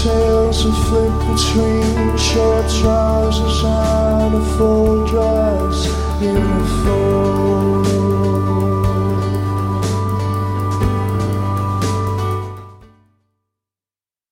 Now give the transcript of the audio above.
ponytails and flip between short trousers and a full dress uniform.